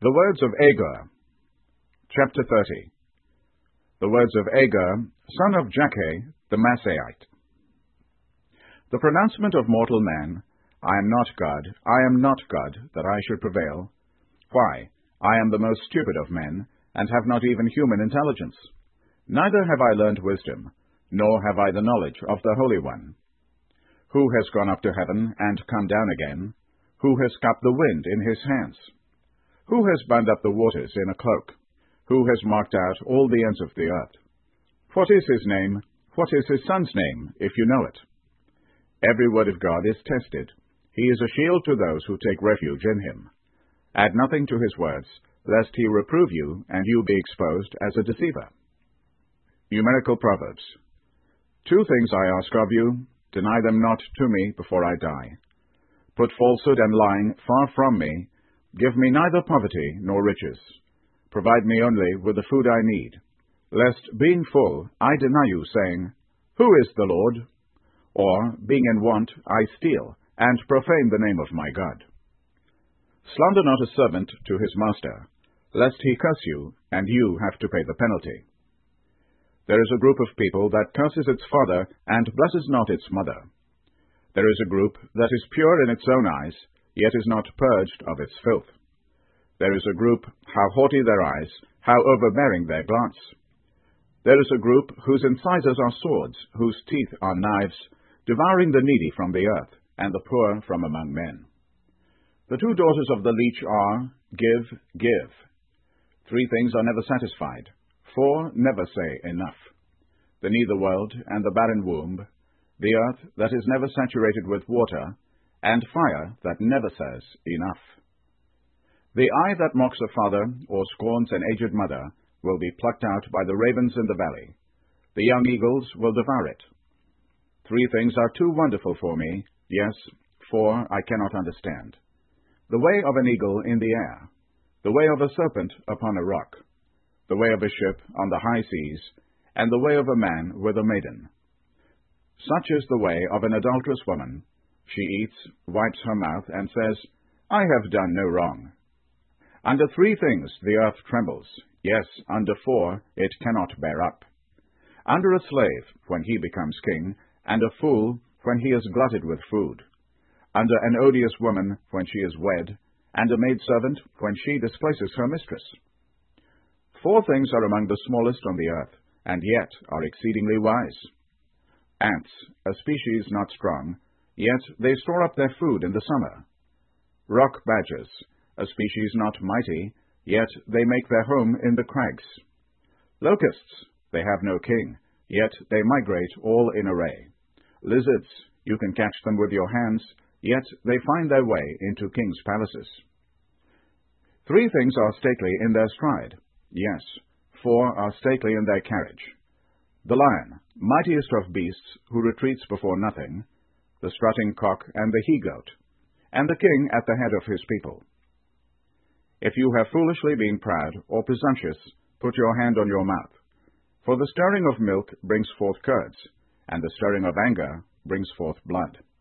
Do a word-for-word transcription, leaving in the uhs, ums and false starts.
The words of Agur. Chapter thirty. The words of Agur, son of Jakeh, the Masaite. The pronouncement of mortal man, I am not God, I am not God, that I should prevail. Why, I am the most stupid of men, and have not even human intelligence. Neither have I learned wisdom, nor have I the knowledge of the Holy One. Who has gone up to heaven, and come down again? Who has cupped the wind in his hands? Who has bound up the waters in a cloak? Who has marked out all the ends of the earth? What is his name? What is his son's name, if you know it? Every word of God is tested. He is a shield to those who take refuge in him. Add nothing to his words, lest he reprove you, and you be exposed as a deceiver. Numerical Proverbs. Two things I ask of you, deny them not to me before I die. Put falsehood and lying far from me. Give me neither poverty nor riches. Provide me only with the food I need, lest, being full, I deny you, saying, Who is the Lord? Or, being in want, I steal, and profane the name of my God. Slander not a servant to his master, lest he curse you, and you have to pay the penalty. There is a group of people that curses its father, and blesses not its mother. There is a group that is pure in its own eyes, yet is not purged of its filth. There is a group, how haughty their eyes, how overbearing their glance. There is a group whose incisors are swords, whose teeth are knives, devouring the needy from the earth, and the poor from among men. The two daughters of the leech are, Give, give. Three things are never satisfied. Four never say enough. The neither world and the barren womb, the earth that is never saturated with water, and fire that never says enough. The eye that mocks a father, or scorns an aged mother, will be plucked out by the ravens in the valley. The young eagles will devour it. Three things are too wonderful for me, yes, four I cannot understand. The way of an eagle in the air, the way of a serpent upon a rock, the way of a ship on the high seas, and the way of a man with a maiden. Such is the way of an adulterous woman. She eats, wipes her mouth, and says, I have done no wrong. Under three things the earth trembles, yes, under four it cannot bear up. Under a slave, when he becomes king, and a fool, when he is glutted with food. Under an odious woman, when she is wed, and a maidservant, when she displaces her mistress. Four things are among the smallest on the earth, and yet are exceedingly wise. Ants, a species not strong, yet they store up their food in the summer. Rock badgers, a species not mighty, yet they make their home in the crags. Locusts, they have no king, yet they migrate all in array. Lizards, you can catch them with your hands, yet they find their way into kings' palaces. Three things are stately in their stride, yes, four are stately in their carriage. The lion, mightiest of beasts, who retreats before nothing, the strutting cock and the he-goat, and the king at the head of his people. If you have foolishly been proud or presumptuous, put your hand on your mouth. For the stirring of milk brings forth curds, and the stirring of anger brings forth blood.